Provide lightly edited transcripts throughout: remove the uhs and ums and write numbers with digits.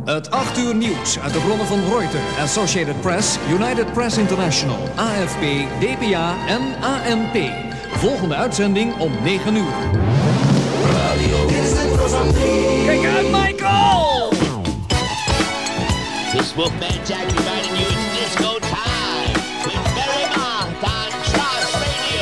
Het 8 uur nieuws uit de bronnen van Reuters, Associated Press, United Press International, AFP, DPA en ANP. Volgende uitzending om 9 uur. Kijk uit, Michael! This Wolfman Jack reminding you it's disco time with Barry Mont on Trance Radio.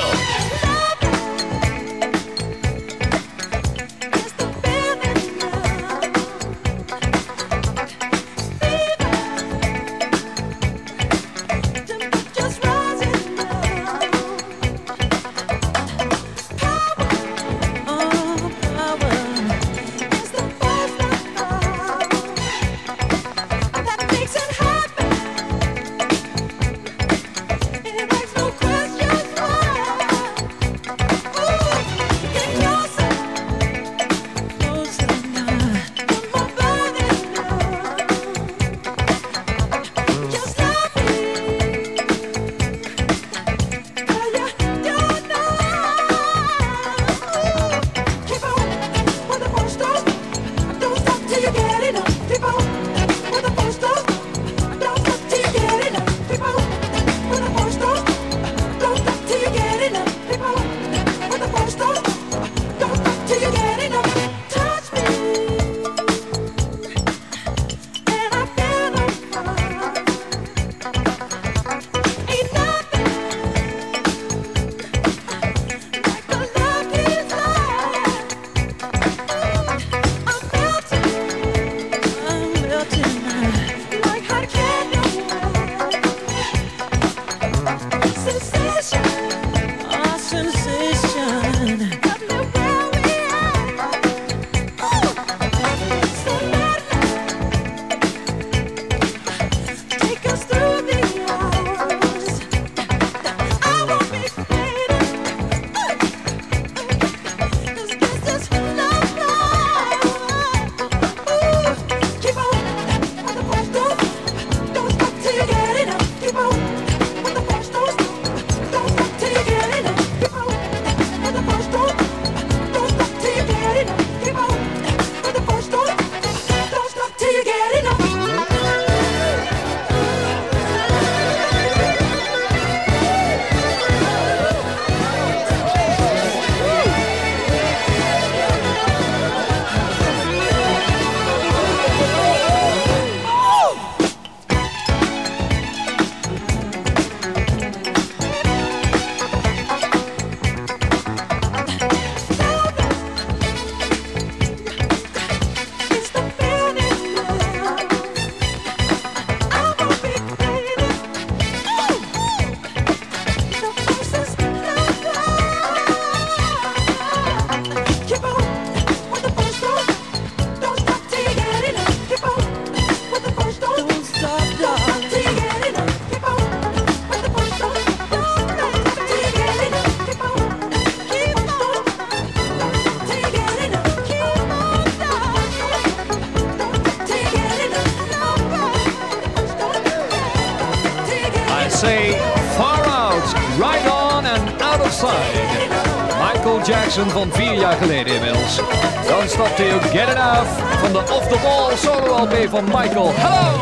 Michael Jackson van 4 jaar geleden inmiddels. Dan stapte hij ook Get Enough van de Off The Wall solo LP van Michael. Hallo!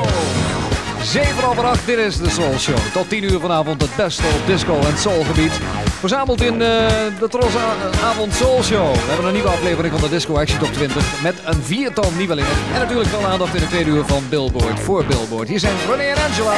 7:08, dit is de Soul Show. Tot 10 uur vanavond het beste op disco en soulgebied. Verzameld in de Tros Avond Soul Show. We hebben een nieuwe aflevering van de Disco Action Top 20 met een 4-tal nieuwelingen. En natuurlijk veel aandacht in de tweede uur van Billboard voor Billboard. Hier zijn René en Angela.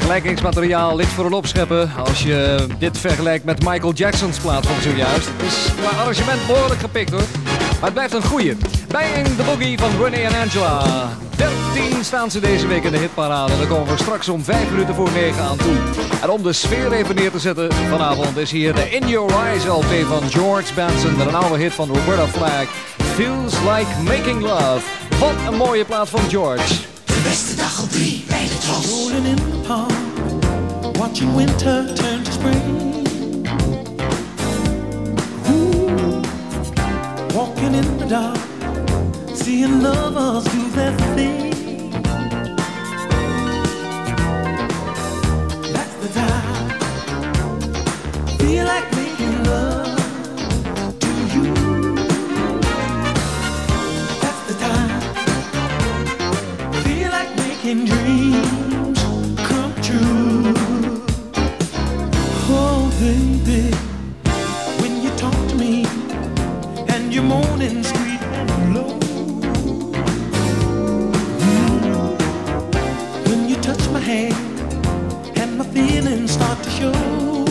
vergelijkingsmateriaal ligt voor een opscheppen als je dit vergelijkt met Michael Jackson's plaat van zojuist. Het is qua arrangement behoorlijk gepikt hoor. Maar het blijft een goeie. Bang the Boogie van René en Angela. 13 staan ze deze week in de hitparade. Daar komen we straks om 5 minuten voor 9 aan toe. En om de sfeer even neer te zetten vanavond is hier de In Your Eyes LP van George Benson. Met een oude hit van Roberta Flack. Feels Like Making Love. Wat een mooie plaat van George. De beste dag op 3 bij de Tros. Rolling in the park, watching winter turn to spring. Ooh, walking in the dark, seeing lovers do their thing. That's the time, feel like making love to you. That's the time, feel like making dreams come true. Oh baby, when you talk to me and you're moaning sweet and low. When you touch my hand and my feelings start to show.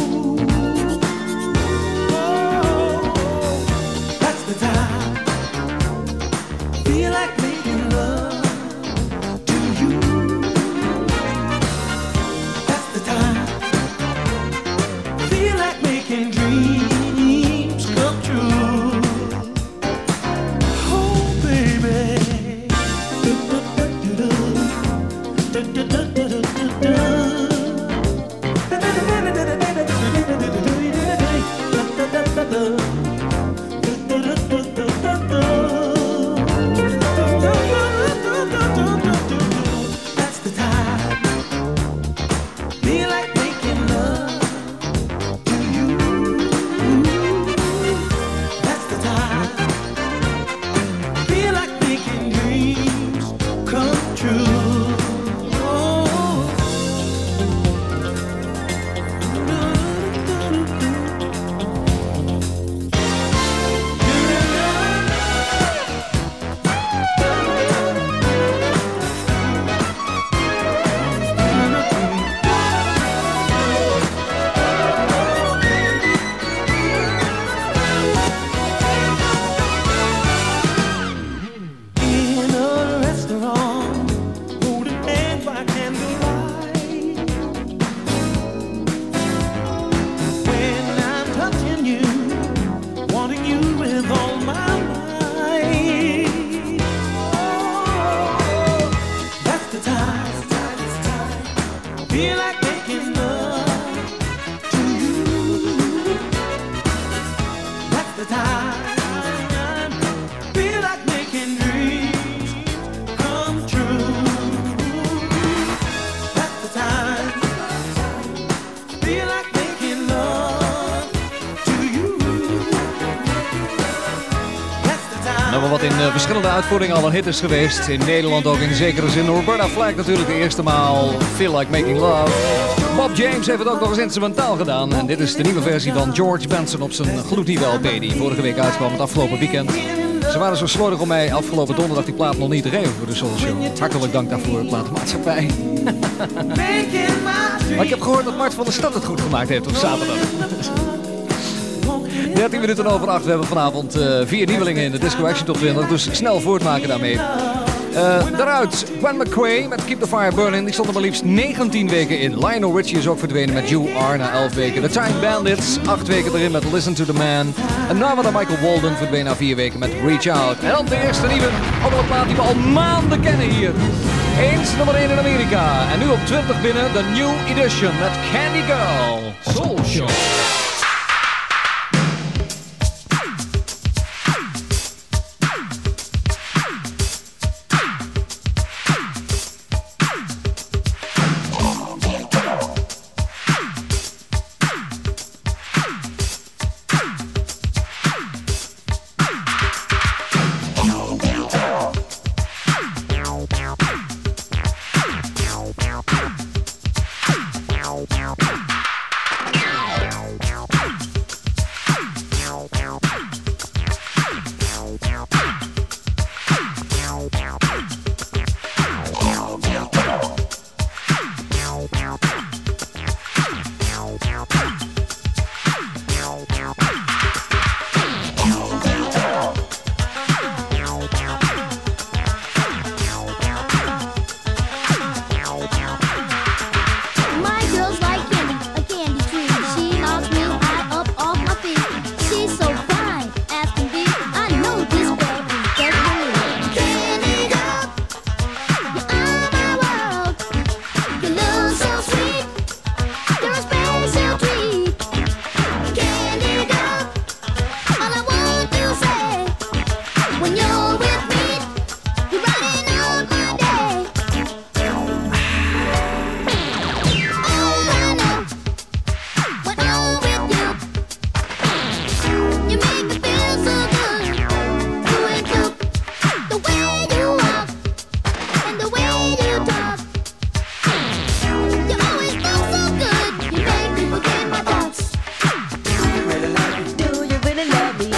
Oh, that's the time, feel like making love to you. That's the time, feel like making dreams come true. Oh baby. That's the time, feel like making love to you. That's the time, feel like making dreams come true. In a restaurant, holding hands by candlelight. When I'm touching you, wanting you with all my might. Oh, that's the time, feel like making love to you. That's the time, feel like making dreams come true. That's the time, feel like making love to you. That's the time. Nou, wat in verschillende uitvoeringen al een hit is geweest. In Nederland ook in zekere zin. Roberta Flack natuurlijk de eerste maal. Feel Like Making Love. Bob James heeft het ook nog eens instrumentaal gedaan. En dit is de nieuwe versie van George Benson op zijn gloednieuwe LP die vorige week uitkwam, het afgelopen weekend. Ze waren zo slordig om mij afgelopen donderdag die plaat nog niet te geven voor de Soul Show. Hartelijk dank daarvoor, platenmaatschappij. Maar ik heb gehoord dat Mart van der Stad het goed gemaakt heeft op zaterdag. 13 minuten over 8. We hebben vanavond 4 nieuwelingen in de Disco Action Top 20. Dus snel voortmaken daarmee. Daaruit Gwen McCrae met Keep the Fire Burning. Die stond er maar liefst 19 weken in. Lionel Richie is ook verdwenen met You Are na 11 weken. The Time Bandits 8 weken erin met Listen to the Man. En Narada Michael Walden verdween na 4 weken met Reach Out. En dan de eerste nieuwe andere plaat die we al maanden kennen hier. Eens nummer 1 in Amerika. En nu op 20 binnen de New Edition met Candy Girl. Soul Show.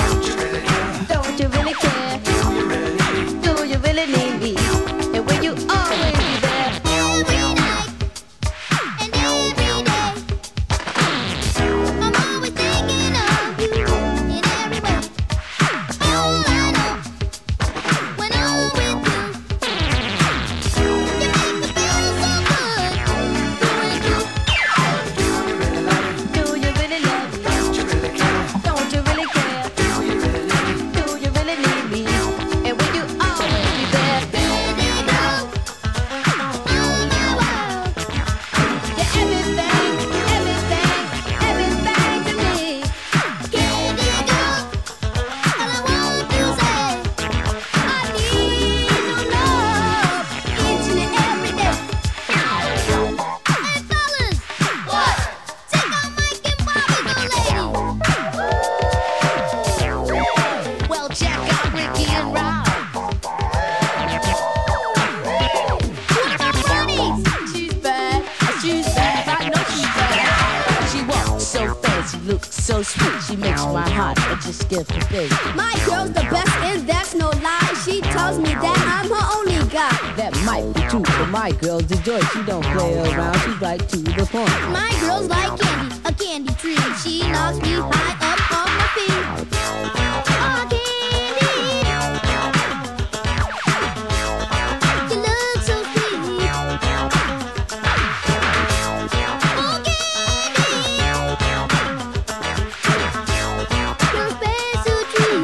Don't you really care? Do you really need me? And will you always be there? Every night and every day, I'm always thinking of you in every way. All I know when I'm with you, you make me feel so good. Do you really love me? Don't you really care? Do you really need me? And will you always be there? Baby girl, all my world. You're everything, everything, everything to me. Candy girl, all I want to say, I need your love each and every day. Hey fellas, what? Take out Mike and Bobby, the lady. Well, check out Ricky and Rob. What about Ronnie? She's bad, I know she's bad. She walks so fast, she looks so sweet. She makes my heart just skip a beat. My girl's the best, and that's no lie. She tells me that I'm her only guy. That might be true, but my girl's the joy. She don't play around, she's right to the point. My girl's like candy, a candy tree. She knocks me high up off my feet. Oh, candy, you look so sweet. Oh, candy, you're a special treat.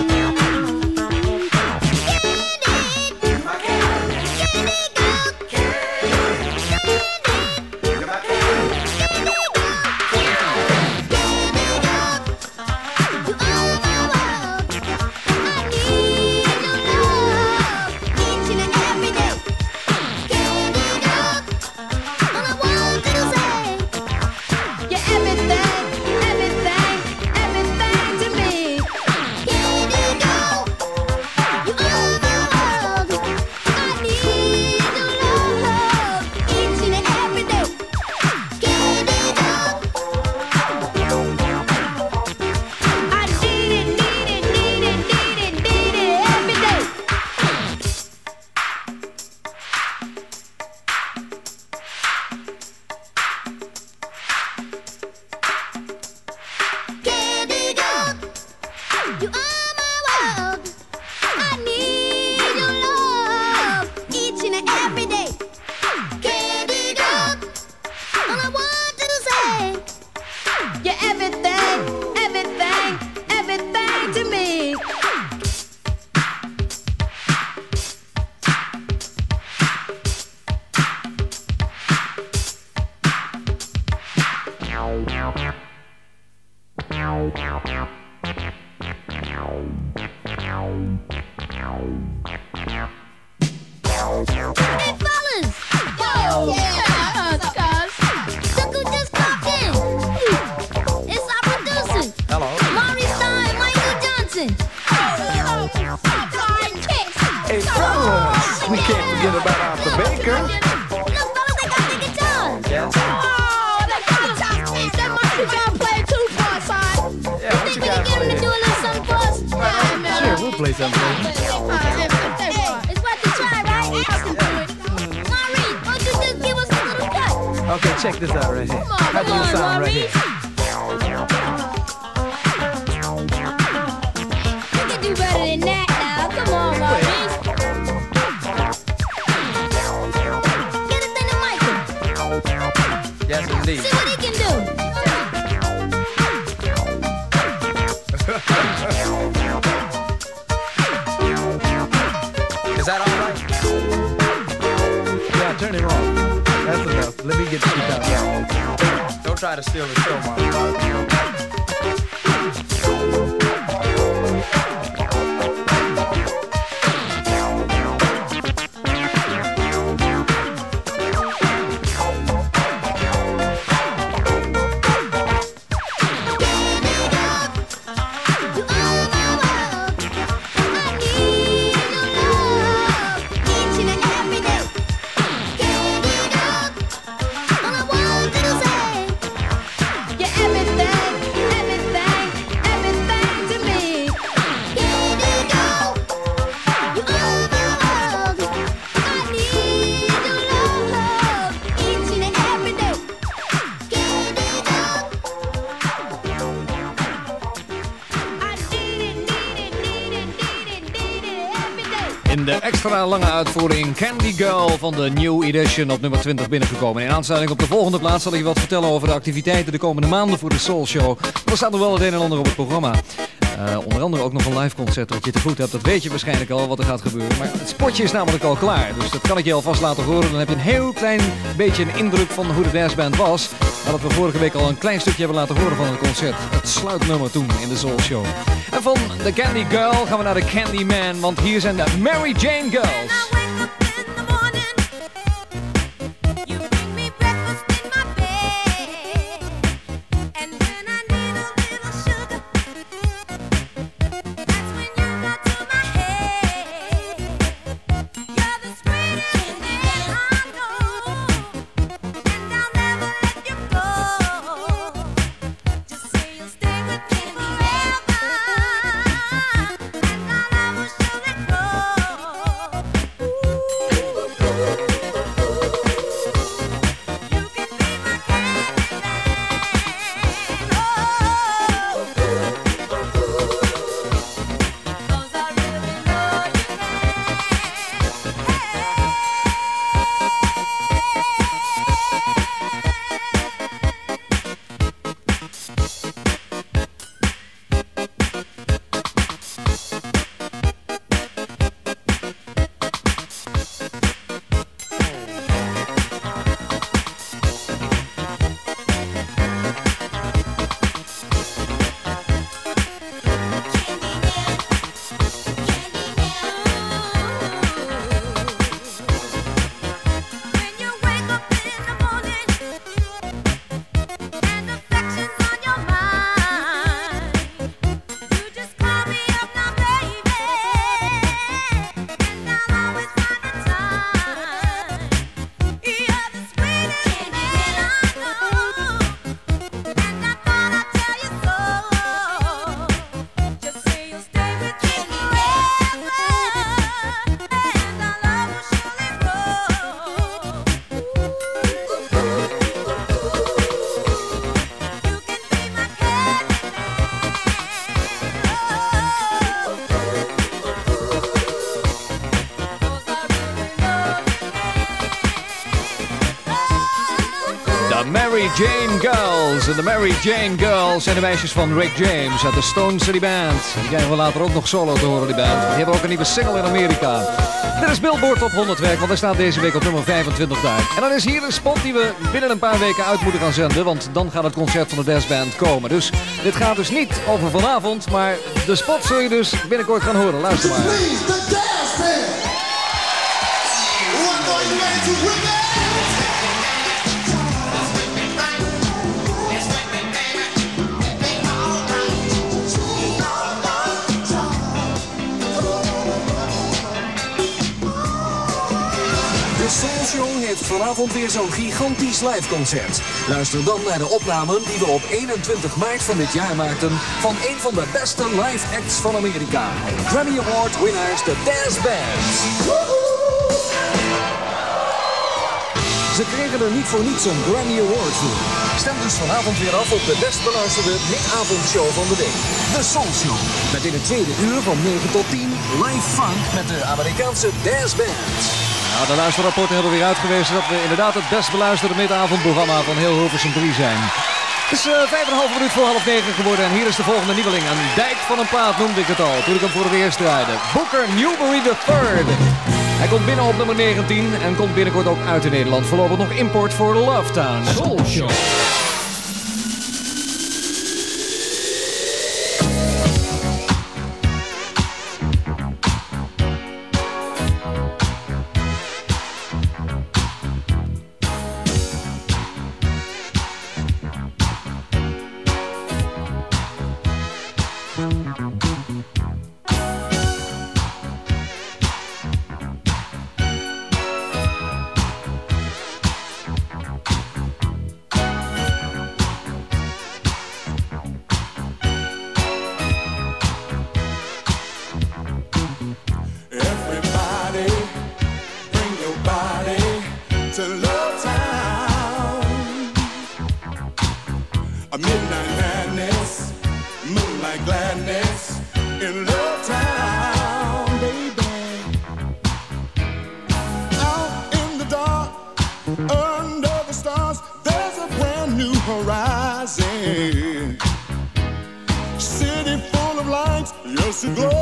You're everything, everything, everything to me. I need it, need it, need it, need it, need it every day. Candy girl, you are my world. I need your love each and every day. Candy girl, all I want to say, You're everything, everything, everything to me. hey fellas, yo, look who just popped in. It's our producer, Hello. Maurice Stein, Michael Johnson. Hey, fellas, we can't forget about Arthur Baker. Look, fellas, they got the guitar. Yes. Oh, that Monkey John played too far, son. Yeah, what Think you we got can get for him to you? do a little something for us? Sure, we'll play something. Hey, it's worth a try, right? Maurice, won't you just give us a little cut? Okay, check this out right here. How do you sound right here? You can do better than that now. Come on, Maurice. Get it in the mic. Yes, indeed. See what he can do. Is that all right? Yeah, turn it on. That's enough. Let me get the guitar. Don't try to steal the show, Mark. You're everything, everything. In de extra lange uitvoering Candy Girl van de New Edition op nummer 20 binnengekomen. In aansluiting op de volgende plaats zal ik je wat vertellen over de activiteiten de komende maanden voor de Soul Show. Er staat nog wel het een en ander op het programma. Onder andere ook nog een live concert wat je te goed hebt. Dat weet je waarschijnlijk al wat er gaat gebeuren. Maar het spotje is namelijk al klaar. Dus dat kan ik je alvast laten horen. Dan heb je een heel klein beetje een indruk van hoe de jazzband was. Nadat we vorige week al een klein stukje hebben laten horen van het concert. Het sluitnummer toen in de Soul Show. En van de Candy Girl gaan we naar de Candy Man. Want hier zijn de Mary Jane Girls. Mary Jane Girls. En de Mary Jane Girls zijn de meisjes van Rick James uit de Stone City Band. Die krijgen we later ook nog solo te horen, die band. Die hebben ook een nieuwe single in Amerika. Dit is Billboard Top 100 werk, want hij staat deze week op nummer 25 daar. En dan is hier een spot die we binnen een paar weken uit moeten gaan zenden, want dan gaat het concert van de Dance Band komen. Dus dit gaat dus niet over vanavond, maar de spot zul je dus binnenkort gaan horen. Luister maar. Please, the Dance Band. One, are you ready to win it? De Soul Show heeft vanavond weer zo'n gigantisch liveconcert. Luister dan naar de opnamen die we op 21 maart van dit jaar maakten van een van de beste live acts van Amerika. Grammy Award winnaars, de Dance Band. Ze kregen er niet voor niets een Grammy Award voor. Stem dus vanavond weer af op de best beluisterde middavondshow van de week. De Soul Show. Met in het tweede uur van 9 tot 10 live funk met de Amerikaanse Dance Band. Nou, de luisterrapporten hebben weer uitgewezen dat we inderdaad het best beluisterde middagavondprogramma van heel Hilversum 3 zijn. Het is 5,5 minuut voor 8:30 geworden en hier is de volgende nieuweling. Een dijk van een plaat noemde ik het al, toen ik hem voor het eerst draaide. Booker Newberry III. Hij komt binnen op nummer 19 en komt binnenkort ook uit in Nederland. Voorlopig nog import voor Love Town. Soul Show.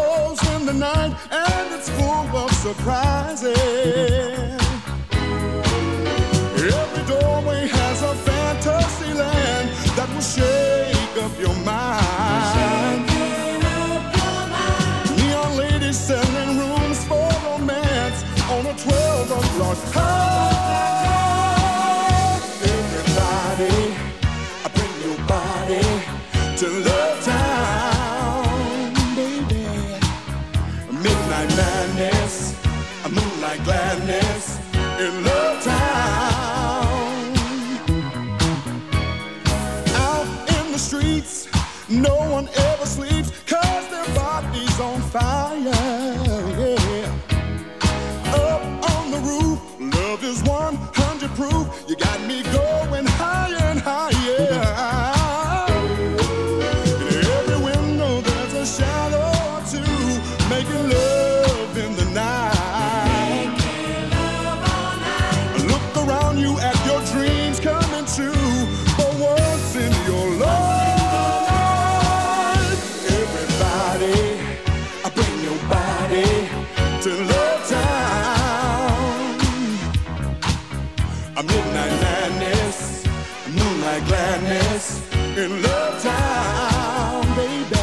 glows in the night and it's full of surprises. Every doorway has a fantasy land that will shake up your mind. Neon ladies selling rooms for romance on a 12 o'clock high. Everybody, bring your body to Love Town, baby. Midnight madness, moonlight gladness in Love Town. Out in the streets, no one ever sleeps 'cause their body's on fire, yeah. Up on the roof, love is 100 proof. You got me going higher and higher. In every window there's a shadow or two, making love in the night. Look around you at your dreams coming true for once in your life. Everybody, bring your body to Love Town. A midnight madness, moonlight gladness in Love Town, baby.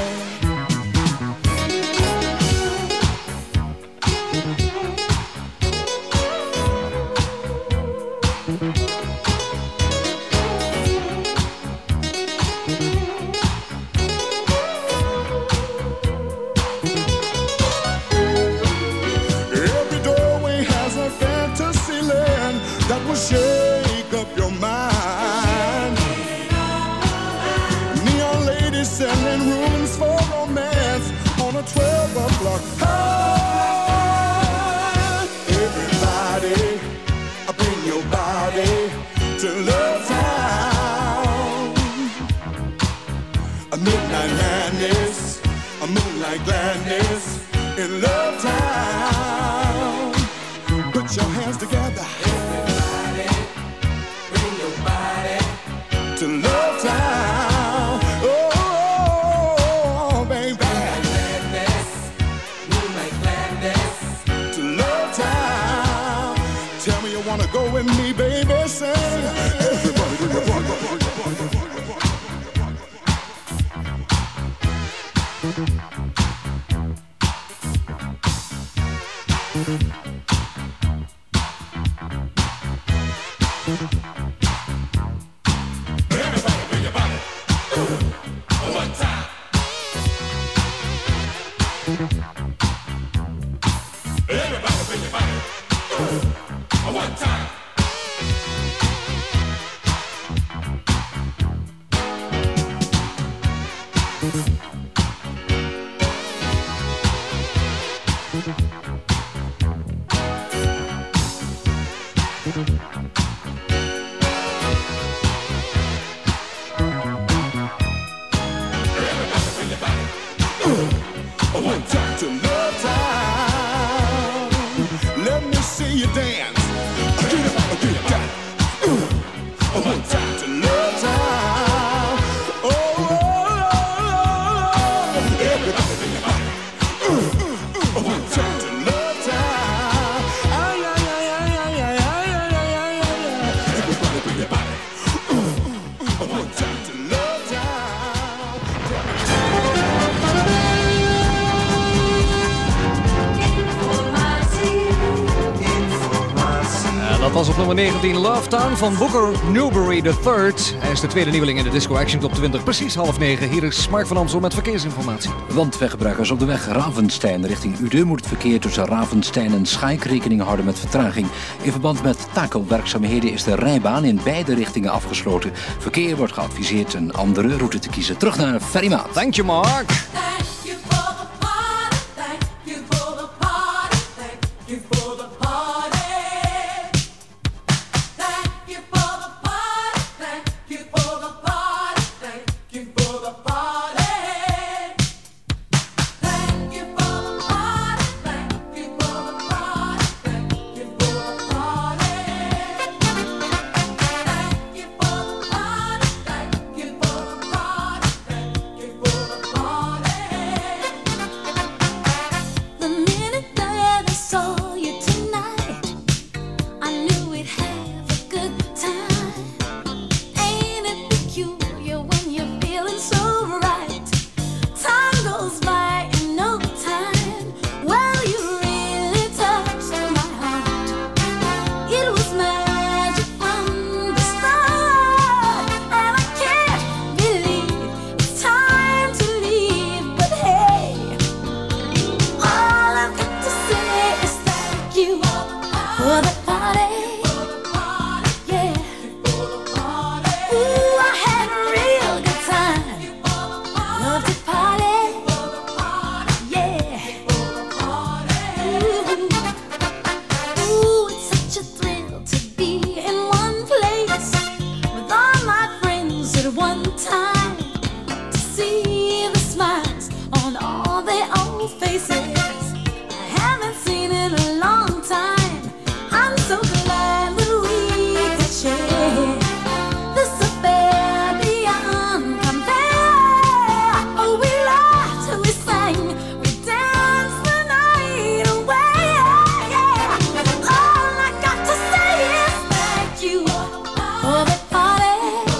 Every doorway has a fantasy land that will shake up your mind. Neon ladies selling rooms for romance on a 12 o'clock high. Everybody, bring your body to Love Town. A midnight madness, a moonlight gladness in Love Town. Put your hands together. Everybody, bring your body to Love Town. Oh, baby. Gladness, moonlight gladness to Love Town. Tell me you wanna go with me, baby. Say, everybody do your part. One time to Love Town. Let me see you dance. Get up, get it down. One time to Love Town. Everybody bring your body. One time to Love Town. Everybody bring your body. One time to Love Town. Dat was op nummer 19 Love Town van Booker Newberry III. Hij is de tweede nieuweling in de Disco Action Top 20. Precies 8:30. Hier is Mark van Amstel met verkeersinformatie. Want weggebruikers op de weg Ravenstein richting Uden moet het verkeer tussen Ravenstein en Schaik rekening houden met vertraging. In verband met takelwerkzaamheden is de rijbaan in beide richtingen afgesloten. Verkeer wordt geadviseerd een andere route te kiezen. Terug naar Ferry Maat. Thank you, Mark. Party. I haven't seen in a long time. I'm so glad that we could share this affair beyond compare. Oh, we laughed, we sang, we danced the night away. All I got to say is thank you for the party.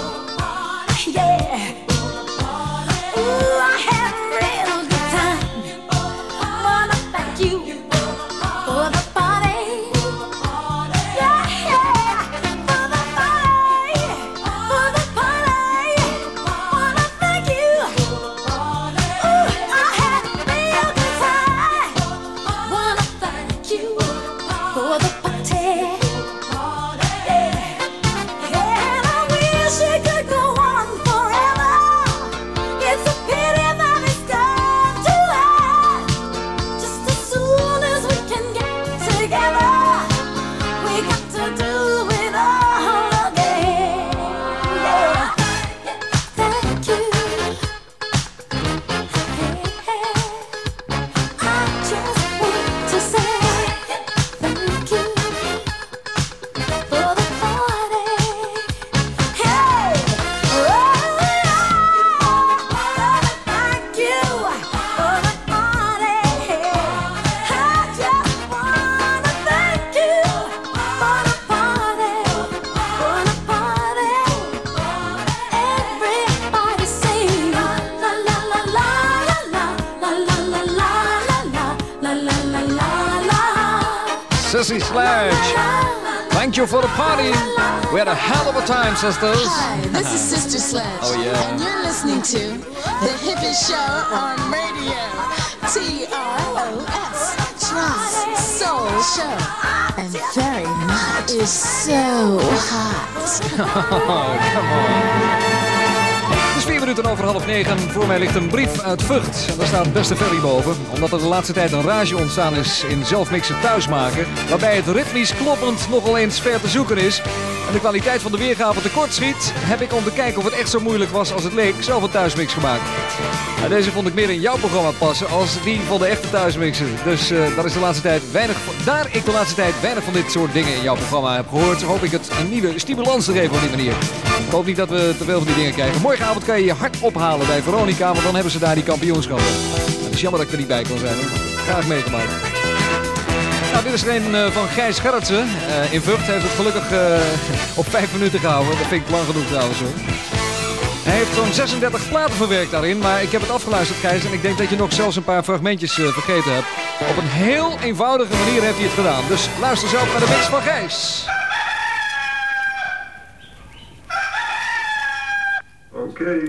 Yeah. Ooh, I had a real good time. Wanna thank you for the party. Yeah, yeah. For the party. For the party. Wanna thank you. Ooh, I had a real good time. Wanna thank you for the party. Yeah. And I wish it could go on forever. It's a pity that it's come to end. Just as soon as we can get together, we got to do it all again. Yeah. Thank you. I just want to say thank you for the party. Hey, thank you for the party. I just wanna thank you for the party, for the party. Everybody sing la la la la la la la la la la la la la la. Sissy Sledge. Thank you for the party. We had a hell of a time, sisters. Hi, this is Sister Sledge. Oh, yeah. And you're listening to The Hippie Show on radio. TROS. Trot Soul Show. And very much is so hot. Oh, come on. Het is 4 minuten over 8:30. Voor mij ligt een brief uit Vught. En daar staat beste Ferry boven. Omdat er de laatste tijd een rage ontstaan is in zelfmixen thuismaken. Waarbij het ritmisch kloppend nogal eens ver te zoeken is. En de kwaliteit van de weergave tekortschiet. Heb ik om te kijken of het echt zo moeilijk was als het leek zelf een thuismix gemaakt. Nou, deze vond ik meer in jouw programma passen als die van de echte thuismixer. Dus daar ik de laatste tijd weinig van dit soort dingen in jouw programma heb gehoord, hoop ik het een nieuwe stimulans te geven op die manier. Ik hoop niet dat we te veel van die dingen krijgen. Morgenavond kan je je hart ophalen bij Veronica, want dan hebben ze daar die kampioenschappen. Het is jammer dat ik er niet bij kon zijn. Graag meegemaakt. Nou, dit is er een van Gijs Gerritsen. In Vught heeft het gelukkig op 5 minuten gehouden. Dat vind ik lang genoeg trouwens hoor. Hij heeft zo'n 36 platen verwerkt daarin, maar ik heb het afgeluisterd, Gijs. En ik denk dat je nog zelfs een paar fragmentjes vergeten hebt. Op een heel eenvoudige manier heeft hij het gedaan. Dus luister zelf naar de mix van Gijs. Okay.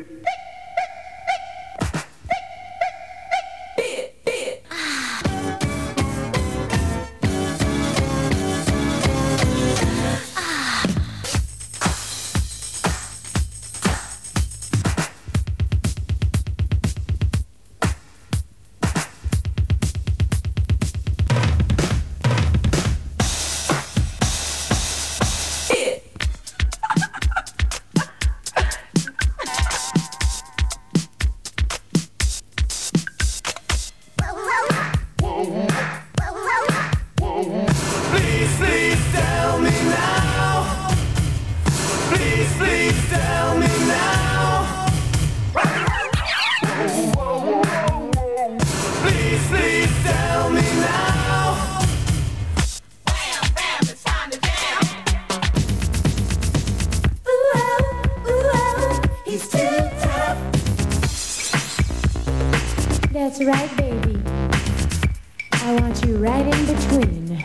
That's right, baby. I want you right in between.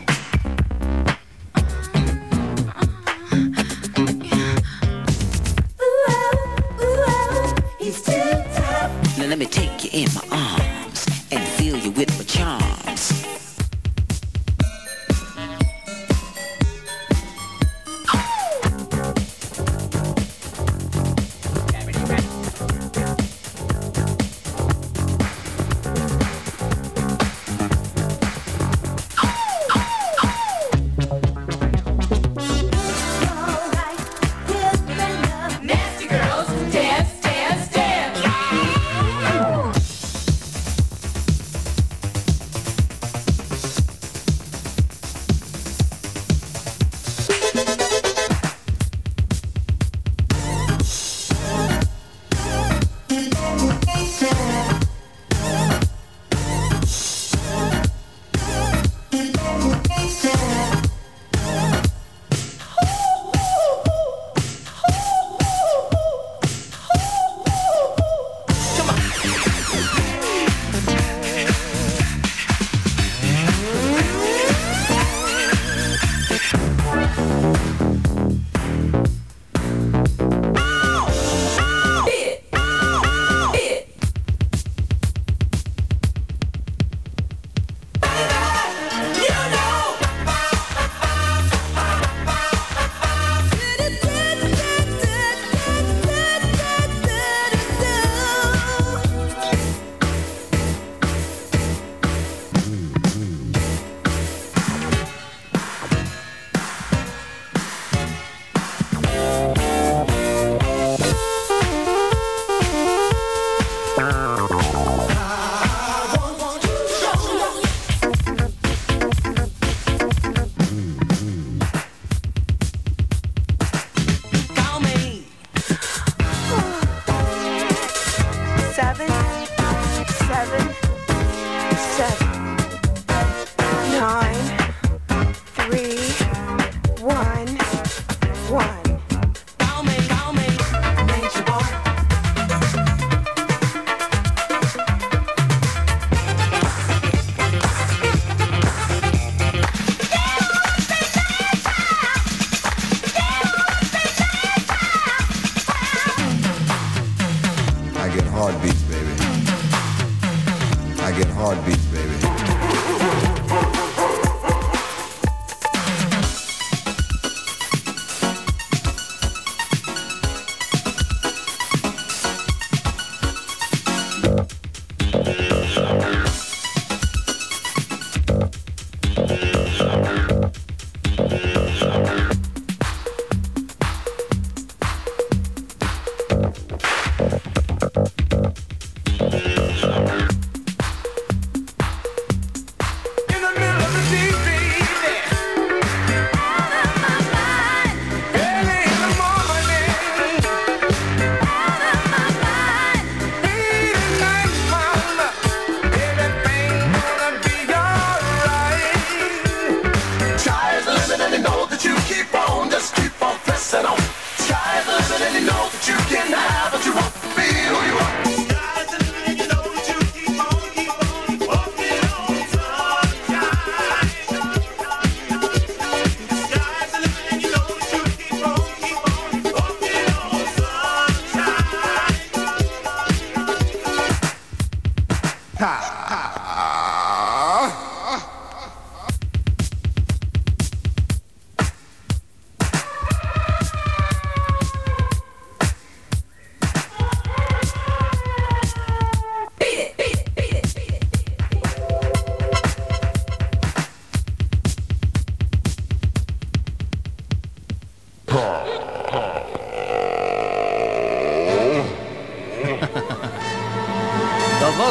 Now let me take you in my arms and fill you with my charms.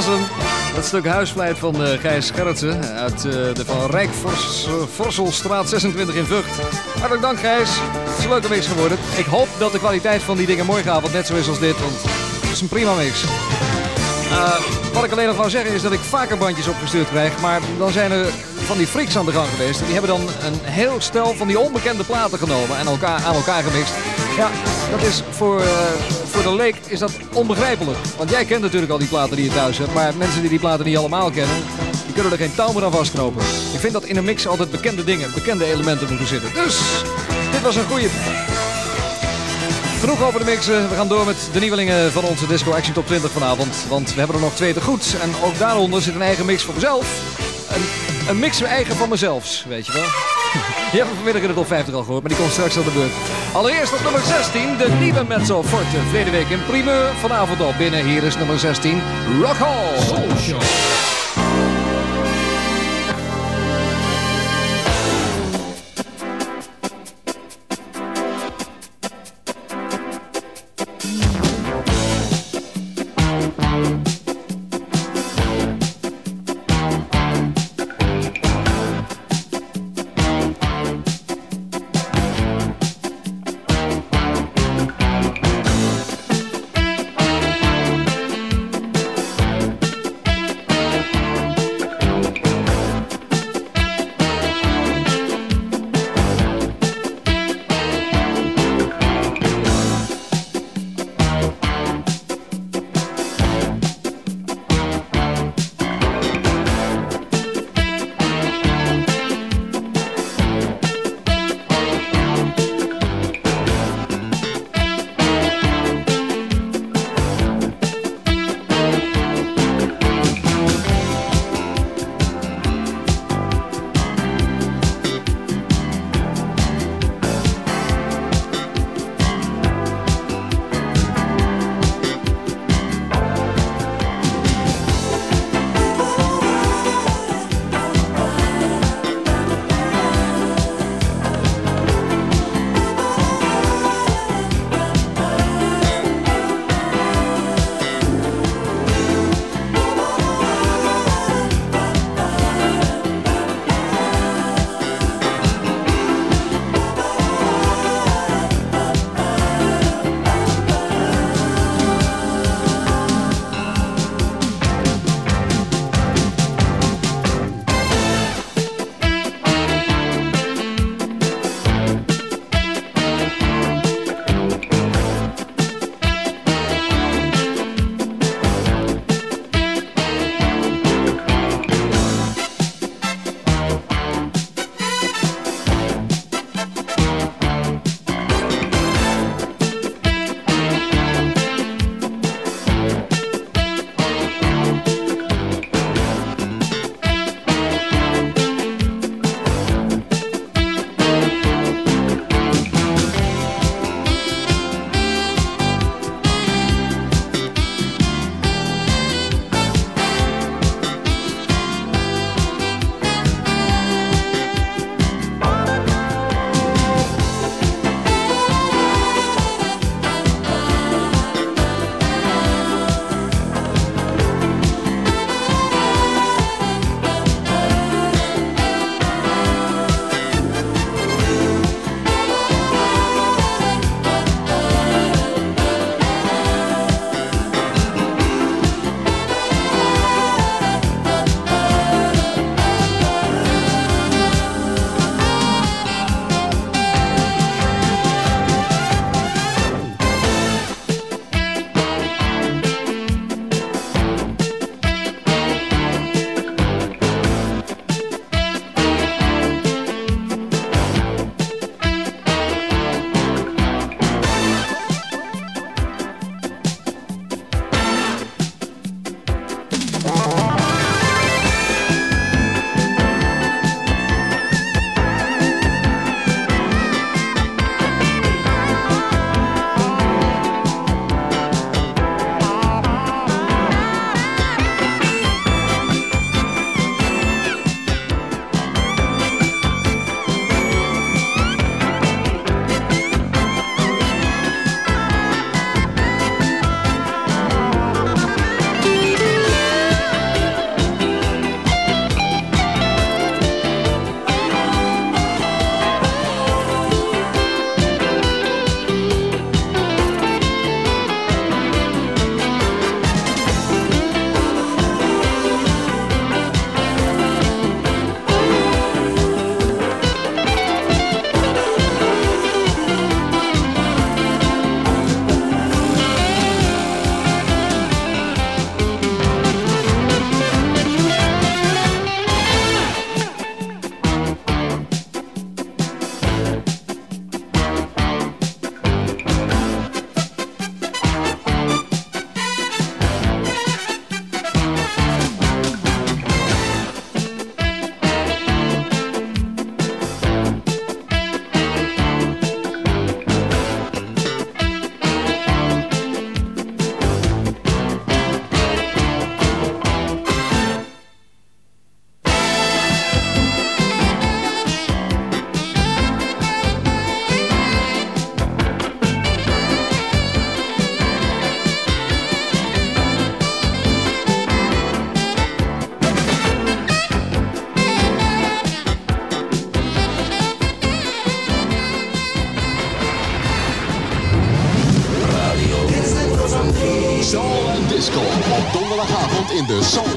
was hem. Dat stuk Huisvleit van Gijs Gerritsen uit de Van Rijk Vorselstraat 26 in Vught. Hartelijk dank, Gijs. Het is een leuke mix geworden. Ik hoop dat de kwaliteit van die dingen morgenavond net zo is als dit, want het is een prima mix. Wat ik alleen nog wou zeggen is dat ik vaker bandjes opgestuurd krijg, maar dan zijn er van die freaks aan de gang geweest. En die hebben dan een heel stel van die onbekende platen genomen en aan elkaar gemixt. Ja, dat is voor de leek is dat onbegrijpelijk. Want jij kent natuurlijk al die platen die je thuis hebt, maar mensen die die platen niet allemaal kennen, die kunnen er geen touw meer aan vastknopen. Ik vind dat in een mix altijd bekende dingen, bekende elementen moeten zitten. Dus, dit was een goeie. Genoeg over de mixen. We gaan door met de nieuwelingen van onze Disco Action Top 20 vanavond. Want we hebben er nog 2 te goed. En ook daaronder zit een eigen mix voor mezelf. Een mix eigen van mezelf, weet je wel. Je hebt hem vanmiddag in de top 50 al gehoord, maar die komt straks aan de beurt. Allereerst op nummer 16, de nieuwe Mezzo Forte. Verleden week in primeur, vanavond al binnen. Hier is nummer 16, Rock Hall. Soul Show.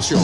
Show.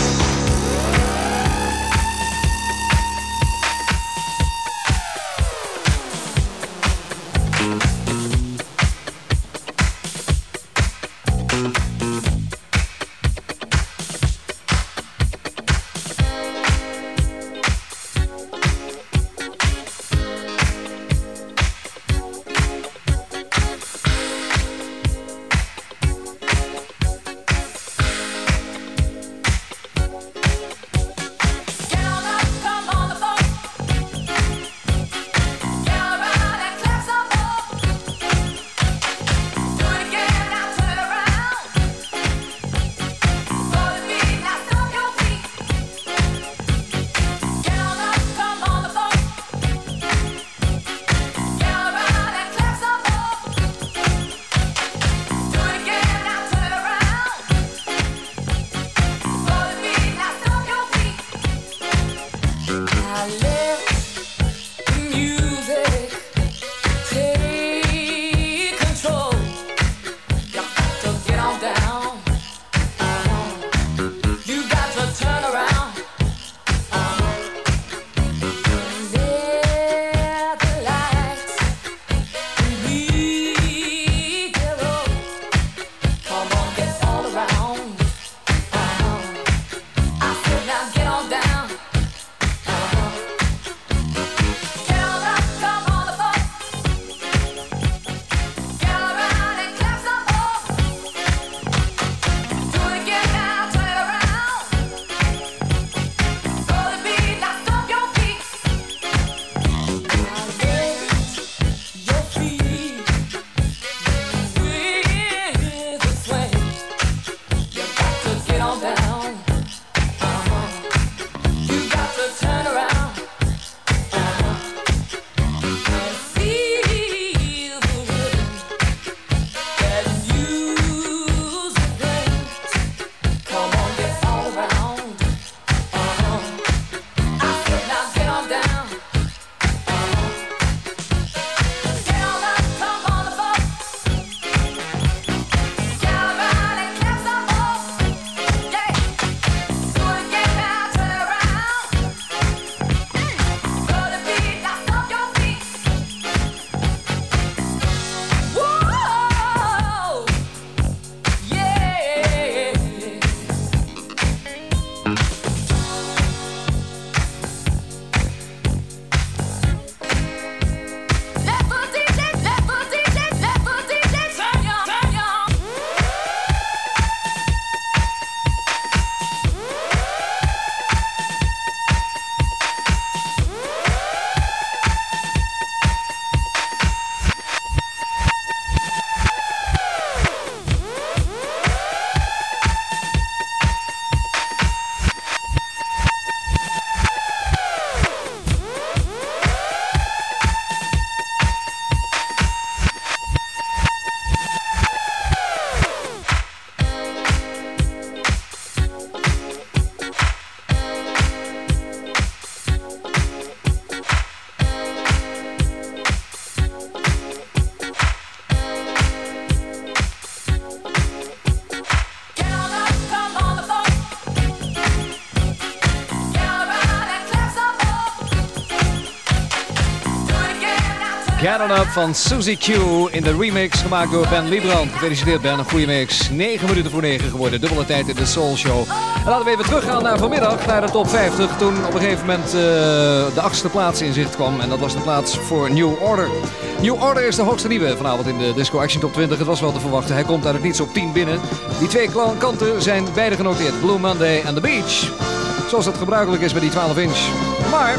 Get On Up van Suzy Q in de remix gemaakt door Ben Liebrand. Gefeliciteerd Ben, een goede mix. 9 minuten voor 9 geworden, dubbele tijd in de Soul Show. En laten we even teruggaan naar vanmiddag, naar de top 50. Toen op een gegeven moment de 8e plaats in zicht kwam. En dat was de plaats voor New Order. New Order is de hoogste nieuwe vanavond in de Disco Action Top 20. Het was wel te verwachten, hij komt uit het niets op 10 binnen. Die twee kanten zijn beide genoteerd. Blue Monday en The Beach. Zoals dat gebruikelijk is bij die 12 inch. Maar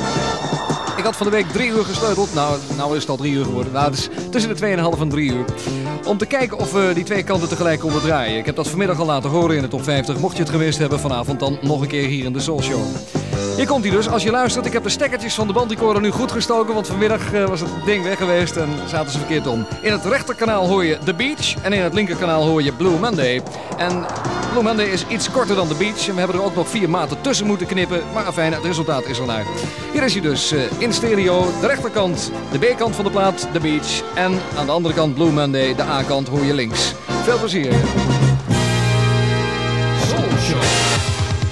ik had van de week 3 uur gesleuteld. Nou is het al 3 uur geworden. Nou, het is tussen de 2,5 en 3 uur. Om te kijken of we die twee kanten tegelijk konden draaien. Ik heb dat vanmiddag al laten horen in de top 50. Mocht je het gemist hebben, vanavond dan nog een keer hier in de Soul Show. Hier komt hij dus. Als je luistert, ik heb de stekkertjes van de bandrecorder nu goed gestoken. Want vanmiddag was het ding weg geweest en zaten ze verkeerd om. In het rechterkanaal hoor je The Beach. En in het linkerkanaal hoor je Blue Monday. En Blue Monday is iets korter dan The Beach. En we hebben er ook nog 4 maten tussen moeten knippen. Maar fijn, het resultaat is er naar. Hier is hij dus in stereo. De rechterkant, de B-kant van de plaat, The Beach. En aan de andere kant Blue Monday, de A-kant hoor je links. Veel plezier. Soul Show.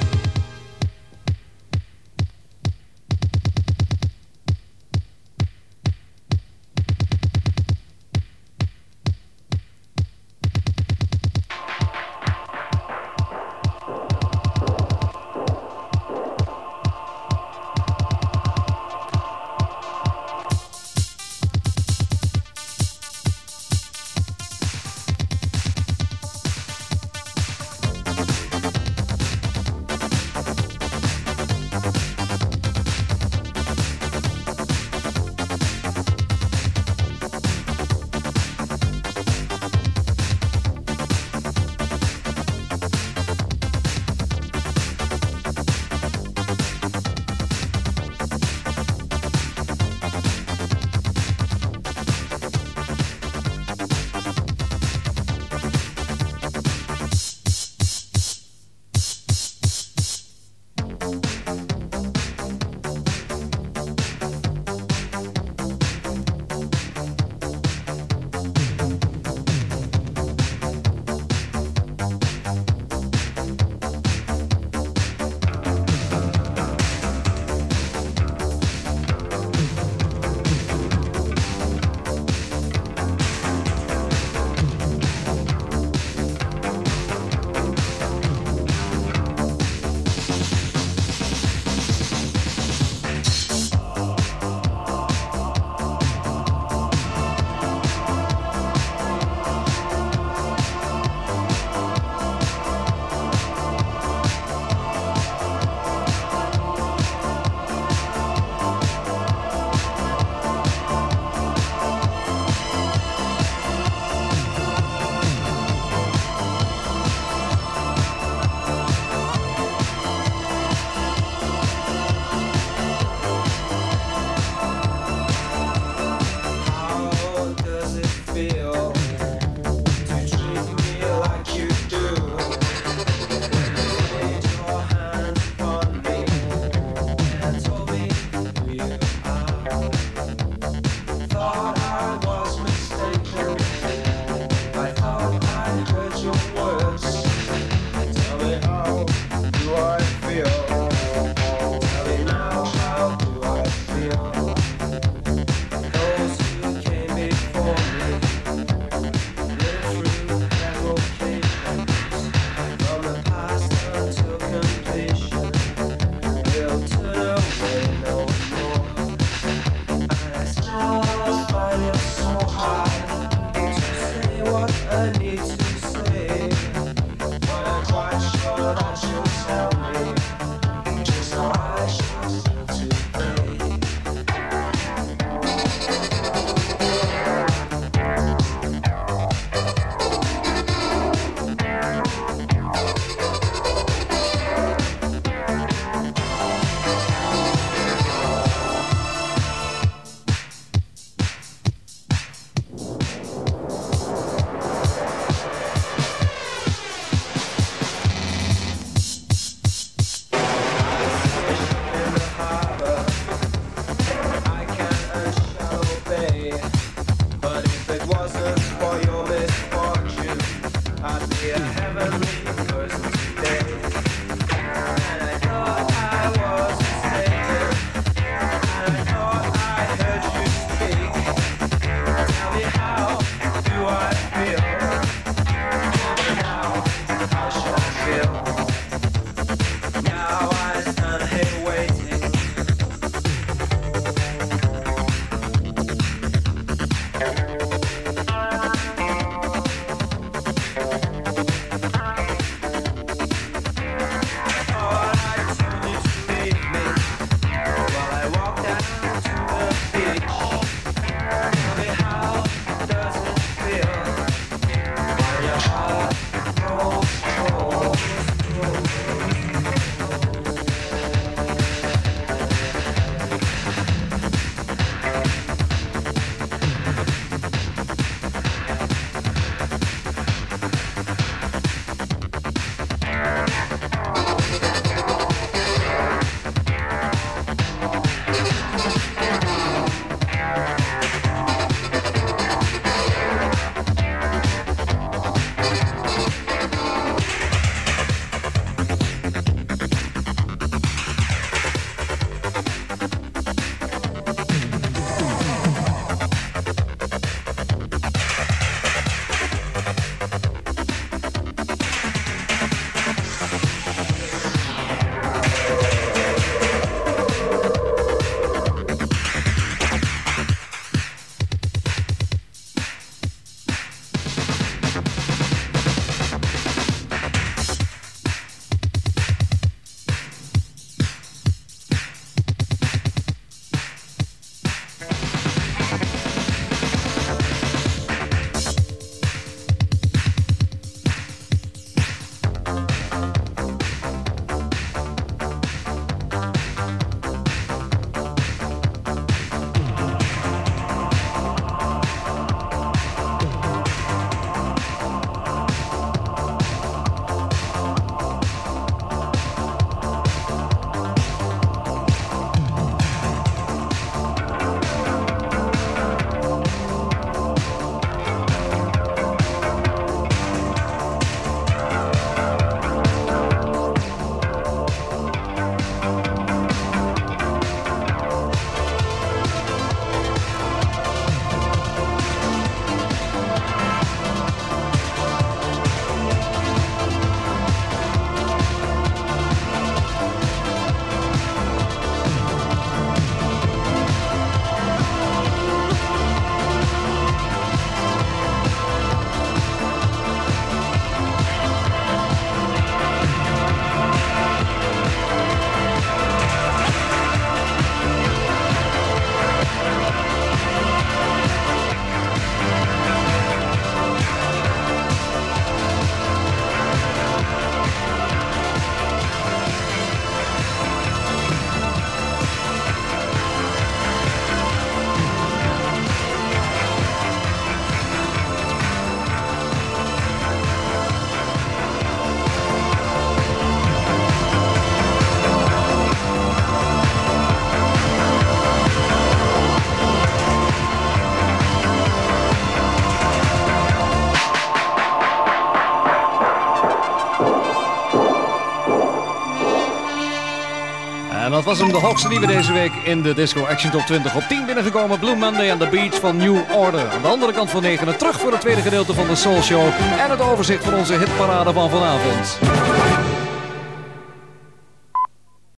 dat was hem, de hoogste nieuwe deze week in de Disco Action Top 20. Op 10 binnengekomen Blue Monday and the Beach van New Order. Aan de andere kant van 9 terug voor het tweede gedeelte van de Soul Show. En het overzicht van onze hitparade van vanavond.